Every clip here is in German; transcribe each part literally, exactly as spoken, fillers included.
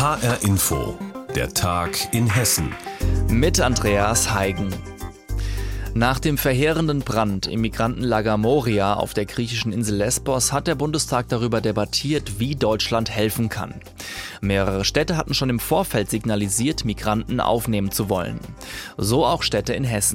H R Info, der Tag in Hessen. Mit Andreas Heigen. Nach dem verheerenden Brand im Migrantenlager Moria auf der griechischen Insel Lesbos hat der Bundestag darüber debattiert, wie Deutschland helfen kann. Mehrere Städte hatten schon im Vorfeld signalisiert, Migranten aufnehmen zu wollen. So auch Städte in Hessen.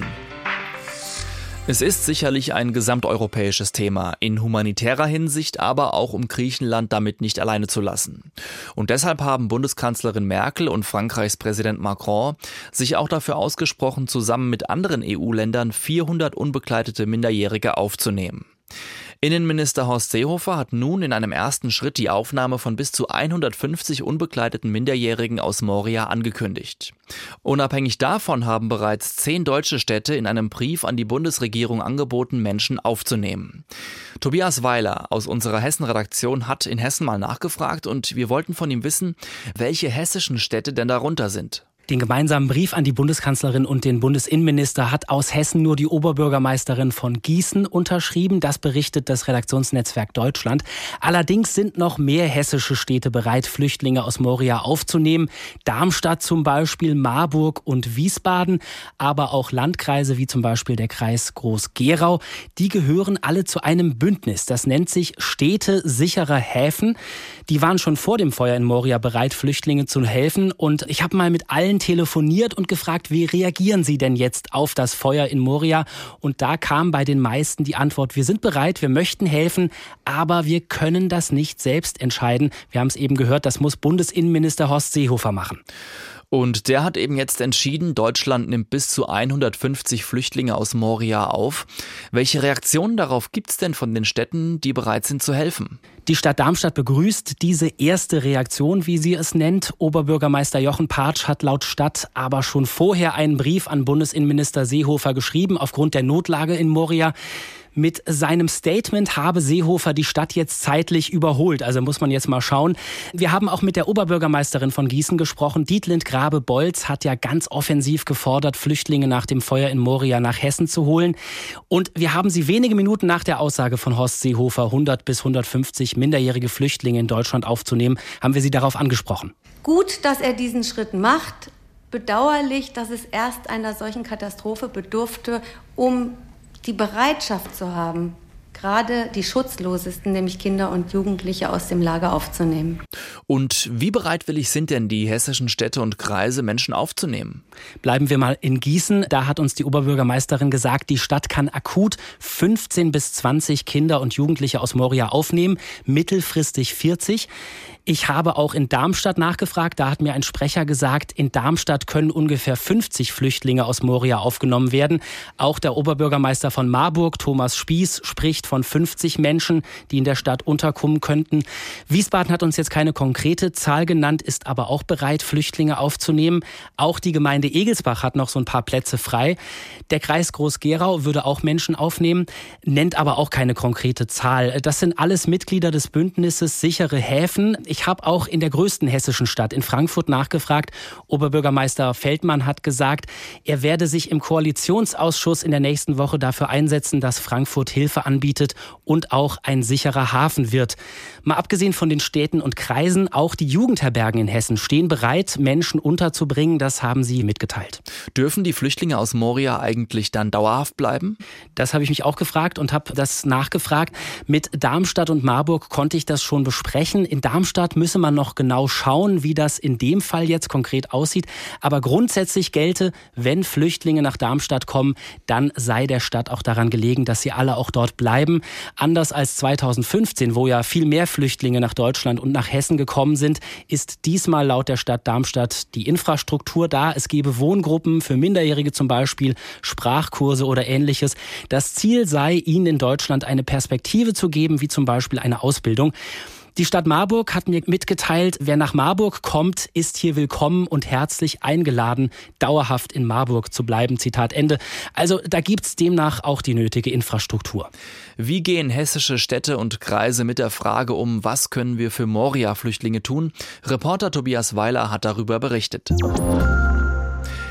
Es ist sicherlich ein gesamteuropäisches Thema, in humanitärer Hinsicht, aber auch um Griechenland damit nicht alleine zu lassen. Und deshalb haben Bundeskanzlerin Merkel und Frankreichs Präsident Macron sich auch dafür ausgesprochen, zusammen mit anderen E U-Ländern vierhundert unbegleitete Minderjährige aufzunehmen. Innenminister Horst Seehofer hat nun in einem ersten Schritt die Aufnahme von bis zu hundertfünfzig unbegleiteten Minderjährigen aus Moria angekündigt. Unabhängig davon haben bereits zehn deutsche Städte in einem Brief an die Bundesregierung angeboten, Menschen aufzunehmen. Tobias Weiler aus unserer Hessen-Redaktion hat in Hessen mal nachgefragt und wir wollten von ihm wissen, welche hessischen Städte denn darunter sind. Den gemeinsamen Brief an die Bundeskanzlerin und den Bundesinnenminister hat aus Hessen nur die Oberbürgermeisterin von Gießen unterschrieben. Das berichtet das Redaktionsnetzwerk Deutschland. Allerdings sind noch mehr hessische Städte bereit, Flüchtlinge aus Moria aufzunehmen. Darmstadt zum Beispiel, Marburg und Wiesbaden, aber auch Landkreise wie zum Beispiel der Kreis Groß-Gerau. Die gehören alle zu einem Bündnis. Das nennt sich Städte sicherer Häfen. Die waren schon vor dem Feuer in Moria bereit, Flüchtlingen zu helfen. Und ich habe mal mit allen telefoniert und gefragt, wie reagieren Sie denn jetzt auf das Feuer in Moria? Und da kam bei den meisten die Antwort, wir sind bereit, wir möchten helfen, aber wir können das nicht selbst entscheiden. Wir haben es eben gehört, das muss Bundesinnenminister Horst Seehofer machen. Und der hat eben jetzt entschieden, Deutschland nimmt bis zu hundertfünfzig Flüchtlinge aus Moria auf. Welche Reaktionen darauf gibt es denn von den Städten, die bereit sind zu helfen? Die Stadt Darmstadt begrüßt diese erste Reaktion, wie sie es nennt. Oberbürgermeister Jochen Partsch hat laut Stadt aber schon vorher einen Brief an Bundesinnenminister Seehofer geschrieben, aufgrund der Notlage in Moria. Mit seinem Statement habe Seehofer die Stadt jetzt zeitlich überholt. Also muss man jetzt mal schauen. Wir haben auch mit der Oberbürgermeisterin von Gießen gesprochen. Dietlind Grabe-Bolz hat ja ganz offensiv gefordert, Flüchtlinge nach dem Feuer in Moria nach Hessen zu holen. Und wir haben sie wenige Minuten nach der Aussage von Horst Seehofer, hundert bis hundertfünfzig minderjährige Flüchtlinge in Deutschland aufzunehmen, haben wir sie darauf angesprochen. Gut, dass er diesen Schritt macht. Bedauerlich, dass es erst einer solchen Katastrophe bedurfte, um die Bereitschaft zu haben, gerade die Schutzlosesten, nämlich Kinder und Jugendliche, aus dem Lager aufzunehmen. Und wie bereitwillig sind denn die hessischen Städte und Kreise, Menschen aufzunehmen? Bleiben wir mal in Gießen. Da hat uns die Oberbürgermeisterin gesagt, die Stadt kann akut fünfzehn bis zwanzig Kinder und Jugendliche aus Moria aufnehmen, mittelfristig vierzig. Ich habe auch in Darmstadt nachgefragt, da hat mir ein Sprecher gesagt, in Darmstadt können ungefähr fünfzig Flüchtlinge aus Moria aufgenommen werden. Auch der Oberbürgermeister von Marburg, Thomas Spieß, spricht von fünfzig Menschen, die in der Stadt unterkommen könnten. Wiesbaden hat uns jetzt keine konkrete Zahl genannt, ist aber auch bereit, Flüchtlinge aufzunehmen. Auch die Gemeinde Egelsbach hat noch so ein paar Plätze frei. Der Kreis Groß-Gerau würde auch Menschen aufnehmen, nennt aber auch keine konkrete Zahl. Das sind alles Mitglieder des Bündnisses Sichere Häfen. Ich habe auch in der größten hessischen Stadt, in Frankfurt, nachgefragt. Oberbürgermeister Feldmann hat gesagt, er werde sich im Koalitionsausschuss in der nächsten Woche dafür einsetzen, dass Frankfurt Hilfe anbietet und auch ein sicherer Hafen wird. Mal abgesehen von den Städten und Kreisen, auch die Jugendherbergen in Hessen stehen bereit, Menschen unterzubringen. Das haben sie mitgeteilt. Dürfen die Flüchtlinge aus Moria eigentlich dann dauerhaft bleiben? Das habe ich mich auch gefragt und habe das nachgefragt. Mit Darmstadt und Marburg konnte ich das schon besprechen. In Darmstadt müsse man noch genau schauen, wie das in dem Fall jetzt konkret aussieht. Aber grundsätzlich gelte, wenn Flüchtlinge nach Darmstadt kommen, dann sei der Stadt auch daran gelegen, dass sie alle auch dort bleiben. Anders als zweitausendfünfzehn, wo ja viel mehr Flüchtlinge nach Deutschland und nach Hessen gekommen sind, ist diesmal laut der Stadt Darmstadt die Infrastruktur da. Es gebe Wohngruppen für Minderjährige zum Beispiel, Sprachkurse oder Ähnliches. Das Ziel sei, ihnen in Deutschland eine Perspektive zu geben, wie zum Beispiel eine Ausbildung. Die Stadt Marburg hat mir mitgeteilt, wer nach Marburg kommt, ist hier willkommen und herzlich eingeladen, dauerhaft in Marburg zu bleiben. Zitat Ende. Also da gibt's demnach auch die nötige Infrastruktur. Wie gehen hessische Städte und Kreise mit der Frage um, was können wir für Moria-Flüchtlinge tun? Reporter Tobias Weiler hat darüber berichtet.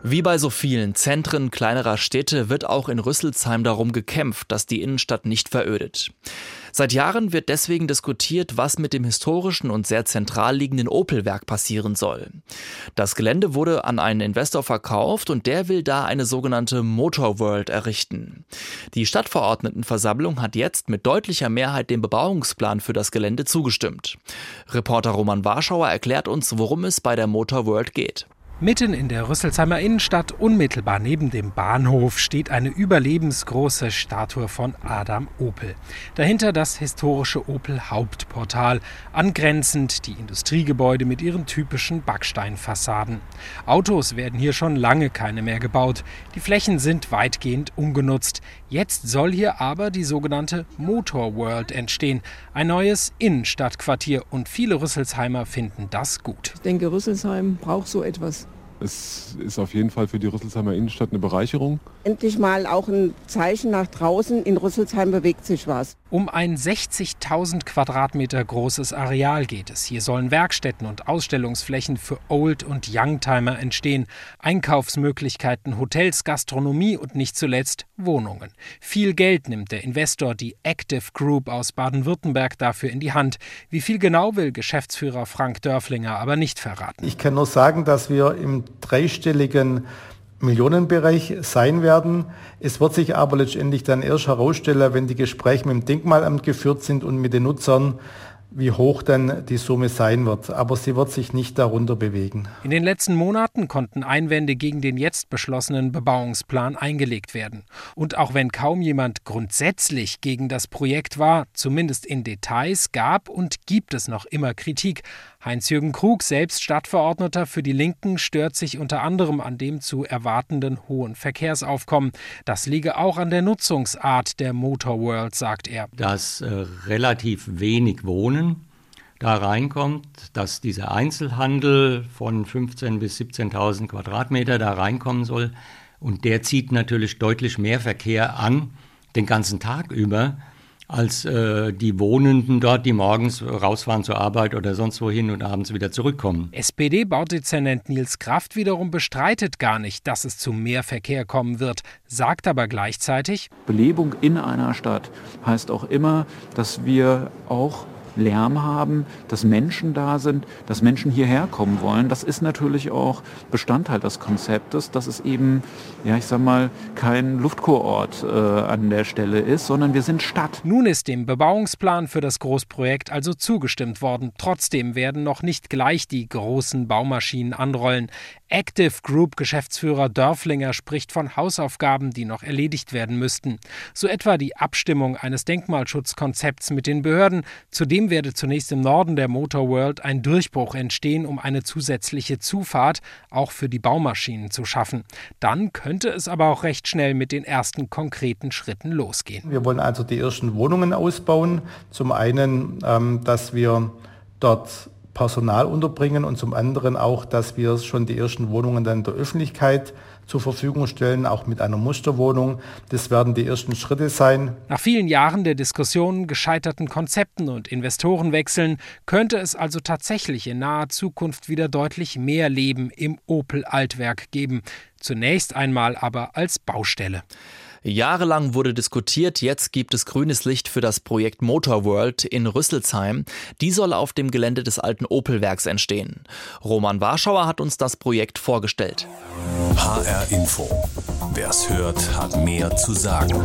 Wie bei so vielen Zentren kleinerer Städte wird auch in Rüsselsheim darum gekämpft, dass die Innenstadt nicht verödet. Seit Jahren wird deswegen diskutiert, was mit dem historischen und sehr zentral liegenden Opel-Werk passieren soll. Das Gelände wurde an einen Investor verkauft und der will da eine sogenannte Motor World errichten. Die Stadtverordnetenversammlung hat jetzt mit deutlicher Mehrheit dem Bebauungsplan für das Gelände zugestimmt. Reporter Roman Warschauer erklärt uns, worum es bei der Motor World geht. Mitten in der Rüsselsheimer Innenstadt, unmittelbar neben dem Bahnhof, steht eine überlebensgroße Statue von Adam Opel. Dahinter das historische Opel-Hauptportal, angrenzend die Industriegebäude mit ihren typischen Backsteinfassaden. Autos werden hier schon lange keine mehr gebaut. Die Flächen sind weitgehend ungenutzt. Jetzt soll hier aber die sogenannte Motor World entstehen, ein neues Innenstadtquartier, und viele Rüsselsheimer finden das gut. Ich denke, Rüsselsheim braucht so etwas. Es ist auf jeden Fall für die Rüsselsheimer Innenstadt eine Bereicherung. Endlich mal auch ein Zeichen nach draußen, in Rüsselsheim bewegt sich was. Um ein sechzigtausend Quadratmeter großes Areal geht es. Hier sollen Werkstätten und Ausstellungsflächen für Old- und Youngtimer entstehen, Einkaufsmöglichkeiten, Hotels, Gastronomie und nicht zuletzt Wohnungen. Viel Geld nimmt der Investor, die Active Group aus Baden-Württemberg, dafür in die Hand. Wie viel genau, will Geschäftsführer Frank Dörflinger aber nicht verraten. Ich kann nur sagen, dass wir im dreistelligen Millionenbereich sein werden. Es wird sich aber letztendlich dann erst herausstellen, wenn die Gespräche mit dem Denkmalamt geführt sind und mit den Nutzern, wie hoch dann die Summe sein wird. Aber sie wird sich nicht darunter bewegen. In den letzten Monaten konnten Einwände gegen den jetzt beschlossenen Bebauungsplan eingelegt werden. Und auch wenn kaum jemand grundsätzlich gegen das Projekt war, zumindest in Details, gab und gibt es noch immer Kritik. Heinz-Jürgen Krug, selbst Stadtverordneter für die Linken, stört sich unter anderem an dem zu erwartenden hohen Verkehrsaufkommen. Das liege auch an der Nutzungsart der Motor World, sagt er. Dass äh, relativ wenig Wohnen da reinkommt, dass dieser Einzelhandel von fünfzehntausend bis siebzehntausend Quadratmeter da reinkommen soll. Und der zieht natürlich deutlich mehr Verkehr an, den ganzen Tag über, als äh, die Wohnenden dort, die morgens rausfahren zur Arbeit oder sonst wohin und abends wieder zurückkommen. S P D-Baudezernent Nils Kraft wiederum bestreitet gar nicht, dass es zu mehr Verkehr kommen wird, sagt aber gleichzeitig: Belebung in einer Stadt heißt auch immer, dass wir auch Lärm haben, dass Menschen da sind, dass Menschen hierher kommen wollen. Das ist natürlich auch Bestandteil des Konzeptes, dass es eben, ja, ich sag mal, kein Luftkurort äh, an der Stelle ist, sondern wir sind Stadt. Nun ist dem Bebauungsplan für das Großprojekt also zugestimmt worden. Trotzdem werden noch nicht gleich die großen Baumaschinen anrollen. Active Group Geschäftsführer Dörflinger spricht von Hausaufgaben, die noch erledigt werden müssten. So etwa die Abstimmung eines Denkmalschutzkonzepts mit den Behörden. Zudem werde zunächst im Norden der Motor World ein Durchbruch entstehen, um eine zusätzliche Zufahrt auch für die Baumaschinen zu schaffen. Dann könnte es aber auch recht schnell mit den ersten konkreten Schritten losgehen. Wir wollen also die ersten Wohnungen ausbauen. Zum einen, ähm, dass wir dort Personal unterbringen und zum anderen auch, dass wir schon die ersten Wohnungen dann der Öffentlichkeit zur Verfügung stellen, auch mit einer Musterwohnung. Das werden die ersten Schritte sein. Nach vielen Jahren der Diskussionen, gescheiterten Konzepten und Investorenwechseln könnte es also tatsächlich in naher Zukunft wieder deutlich mehr Leben im Opel-Altwerk geben. Zunächst einmal aber als Baustelle. Jahrelang wurde diskutiert, jetzt gibt es grünes Licht für das Projekt Motor World in Rüsselsheim. Die soll auf dem Gelände des alten Opel-Werks entstehen. Roman Warschauer hat uns das Projekt vorgestellt. H R Info. Wer's hört, hat mehr zu sagen.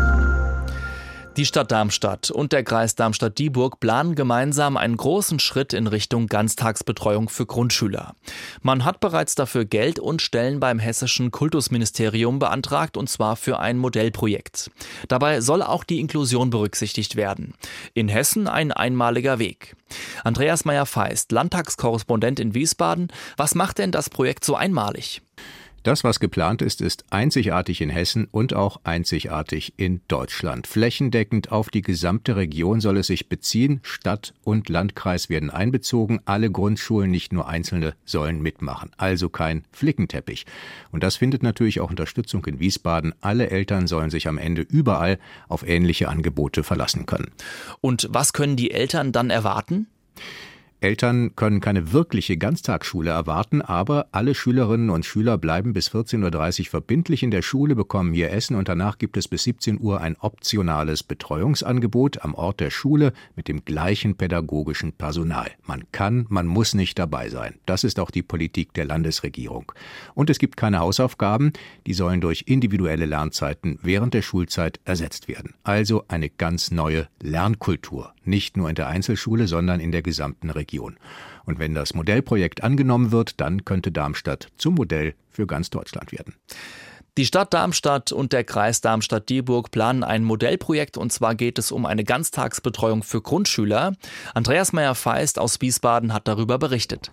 Die Stadt Darmstadt und der Kreis Darmstadt-Dieburg planen gemeinsam einen großen Schritt in Richtung Ganztagsbetreuung für Grundschüler. Man hat bereits dafür Geld und Stellen beim hessischen Kultusministerium beantragt, und zwar für ein Modellprojekt. Dabei soll auch die Inklusion berücksichtigt werden. In Hessen ein einmaliger Weg. Andreas Meyer-Feist, Landtagskorrespondent in Wiesbaden. Was macht denn das Projekt so einmalig? Das, was geplant ist, ist einzigartig in Hessen und auch einzigartig in Deutschland. Flächendeckend auf die gesamte Region soll es sich beziehen. Stadt und Landkreis werden einbezogen. Alle Grundschulen, nicht nur einzelne, sollen mitmachen. Also kein Flickenteppich. Und das findet natürlich auch Unterstützung in Wiesbaden. Alle Eltern sollen sich am Ende überall auf ähnliche Angebote verlassen können. Und was können die Eltern dann erwarten? Eltern können keine wirkliche Ganztagsschule erwarten, aber alle Schülerinnen und Schüler bleiben bis vierzehn Uhr dreißig verbindlich in der Schule, bekommen hier Essen und danach gibt es bis siebzehn Uhr ein optionales Betreuungsangebot am Ort der Schule mit dem gleichen pädagogischen Personal. Man kann, man muss nicht dabei sein. Das ist auch die Politik der Landesregierung. Und es gibt keine Hausaufgaben, die sollen durch individuelle Lernzeiten während der Schulzeit ersetzt werden. Also eine ganz neue Lernkultur, nicht nur in der Einzelschule, sondern in der gesamten Region. Und wenn das Modellprojekt angenommen wird, dann könnte Darmstadt zum Modell für ganz Deutschland werden. Die Stadt Darmstadt und der Kreis Darmstadt-Dieburg planen ein Modellprojekt, und zwar geht es um eine Ganztagsbetreuung für Grundschüler. Andreas Meyer-Feist aus Wiesbaden hat darüber berichtet.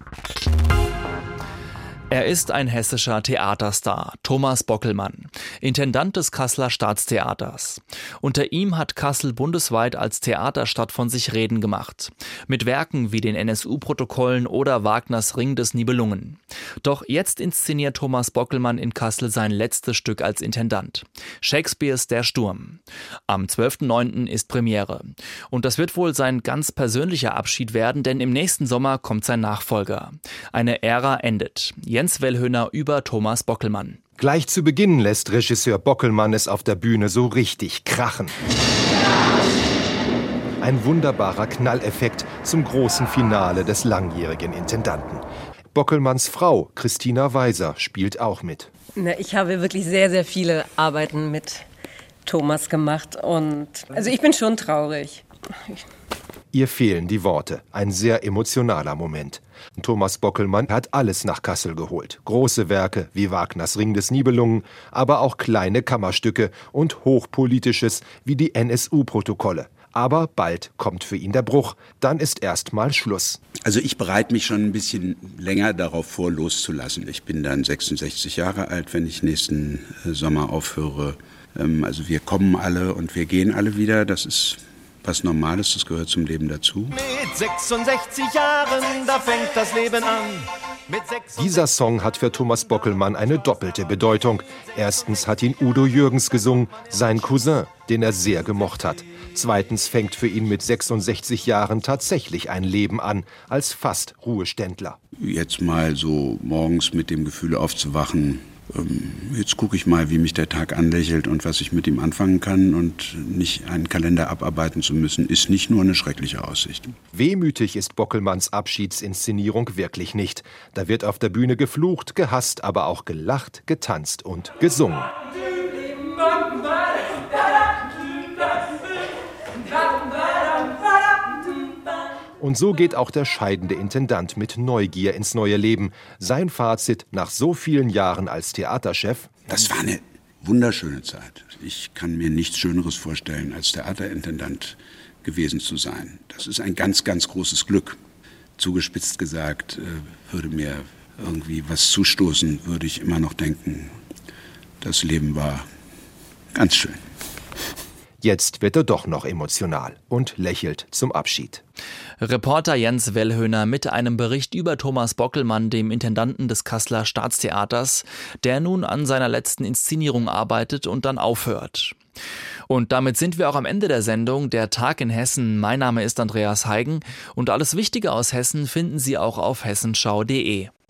Er ist ein hessischer Theaterstar, Thomas Bockelmann, Intendant des Kasseler Staatstheaters. Unter ihm hat Kassel bundesweit als Theaterstadt von sich reden gemacht. Mit Werken wie den N S U-Protokollen oder Wagners Ring des Nibelungen. Doch jetzt inszeniert Thomas Bockelmann in Kassel sein letztes Stück als Intendant. Shakespeares Der Sturm. Am zwölften neunten ist Premiere. Und das wird wohl sein ganz persönlicher Abschied werden, denn im nächsten Sommer kommt sein Nachfolger. Eine Ära endet. Jens Wellhöhner über Thomas Bockelmann. Gleich zu Beginn lässt Regisseur Bockelmann es auf der Bühne so richtig krachen. Ein wunderbarer Knalleffekt zum großen Finale des langjährigen Intendanten. Bockelmanns Frau, Christina Weiser, spielt auch mit. Na, ich habe wirklich sehr, sehr viele Arbeiten mit Thomas gemacht und also ich bin schon traurig. Ihr fehlen die Worte. Ein sehr emotionaler Moment. Thomas Bockelmann hat alles nach Kassel geholt. Große Werke wie Wagners Ring des Nibelungen, aber auch kleine Kammerstücke und Hochpolitisches wie die N S U-Protokolle. Aber bald kommt für ihn der Bruch. Dann ist erstmal Schluss. Also ich bereite mich schon ein bisschen länger darauf vor, loszulassen. Ich bin dann sechsundsechzig Jahre alt, wenn ich nächsten Sommer aufhöre. Also wir kommen alle und wir gehen alle wieder. Das ist was Normales, das gehört zum Leben dazu. Mit sechsundsechzig Jahren, da fängt das Leben an. Dieser Song hat für Thomas Bockelmann eine doppelte Bedeutung. Erstens hat ihn Udo Jürgens gesungen, sein Cousin, den er sehr gemocht hat. Zweitens fängt für ihn mit sechsundsechzig Jahren tatsächlich ein Leben an, als fast Ruheständler. Jetzt mal so morgens mit dem Gefühl aufzuwachen, jetzt gucke ich mal, wie mich der Tag anlächelt und was ich mit ihm anfangen kann, und nicht einen Kalender abarbeiten zu müssen, ist nicht nur eine schreckliche Aussicht. Wehmütig ist Bockelmanns Abschiedsinszenierung wirklich nicht. Da wird auf der Bühne geflucht, gehasst, aber auch gelacht, getanzt und gesungen. Und so geht auch der scheidende Intendant mit Neugier ins neue Leben. Sein Fazit nach so vielen Jahren als Theaterchef: Das war eine wunderschöne Zeit. Ich kann mir nichts Schöneres vorstellen, als Theaterintendant gewesen zu sein. Das ist ein ganz, ganz großes Glück. Zugespitzt gesagt, würde mir irgendwie was zustoßen, würde ich immer noch denken, das Leben war ganz schön. Jetzt wird er doch noch emotional und lächelt zum Abschied. Reporter Jens Wellhöhner mit einem Bericht über Thomas Bockelmann, dem Intendanten des Kasseler Staatstheaters, der nun an seiner letzten Inszenierung arbeitet und dann aufhört. Und damit sind wir auch am Ende der Sendung Der Tag in Hessen. Mein Name ist Andreas Heigen und alles Wichtige aus Hessen finden Sie auch auf hessenschau punkt de.